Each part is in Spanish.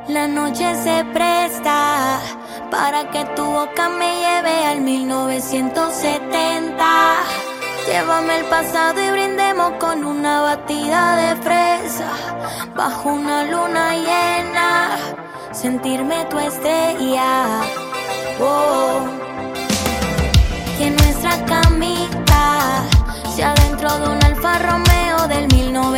La noche se presta para que tu boca me lleve al 1970. Llévame al pasado y brindemos con una batida de fresa. Bajo una luna llena, sentirme tu estrella. Oh. Que nuestra camita sea dentro de un Alfa Romeo del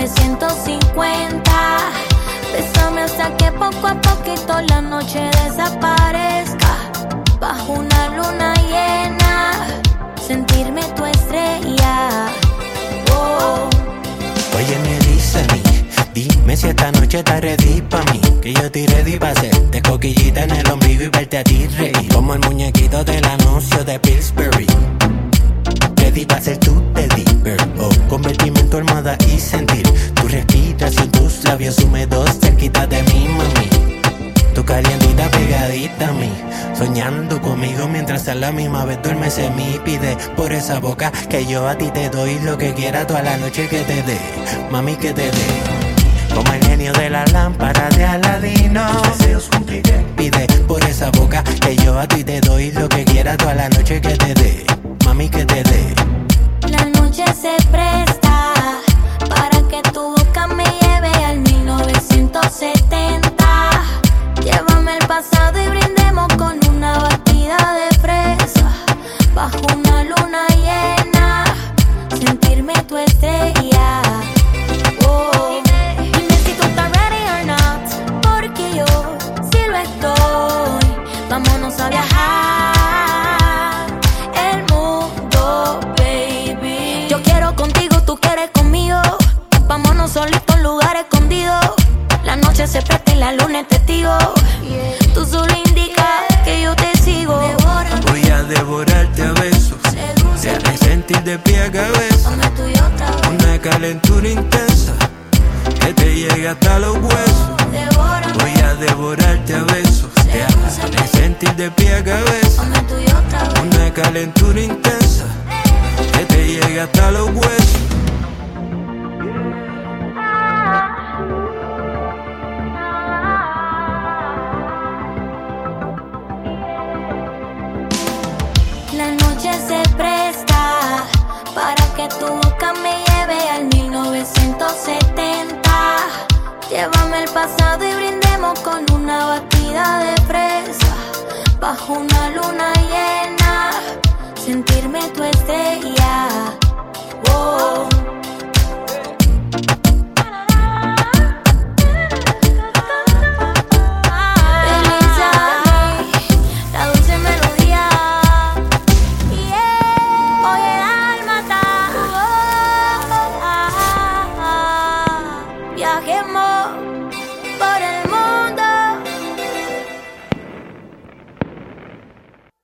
1950. Bésame hasta que poco a poquito la noche desaparezca. Bajo una luna llena, sentirme tu estrella. Oh. Oye, me dice a mí, dime si esta noche estás ready pa' mí. Que yo estoy ready pa' hacerte coquillita en el ombligo y verte a ti reír. Como el muñequito del anuncio de Pillsbury. Ready pa' ser tu teddy bear. Oh, convertirme en tu almohada y sentir tu respiración, tus labios húmedos cerquita de mí, mami. Tu calientita pegadita a mí, soñando conmigo mientras a la misma vez duermes en mí. Pide por esa boca que yo a ti te doy lo que quiera toda la noche que te dé, mami, que te dé. Como el genio de la lámpara de Aladino, tus deseos cumpliré. Pide por esa boca que yo a ti te doy lo que quiera toda la noche que te dé, mami, que te dé. La noche se presta para que tu boca me lleve al 1970. Llévame al pasado y brindemos con una batida de fresa. Bajo una luna llena, sentirme tu estrella. Oh. Dime si tú estás ready or not, porque yo sí lo estoy. Vámonos a viajar el mundo, baby. Yo quiero contigo, tú quieres conmigo. Vámonos solitos a un lugar escondido. La noche se presta y la luna es testigo. Tú solo indicas que yo te sigo. Voy a devorarte a besos, te haré sentir de pie a cabeza. Una calentura intensa que te llega hasta los huesos. Voy a devorarte a besos, te haré sentir de pie a cabeza. Una calentura intensa que te llega hasta los huesos. La noche se presta para que tu boca me lleve al 1970. Llévame al pasado y brindemos con una batida de fresa. Bajo una luna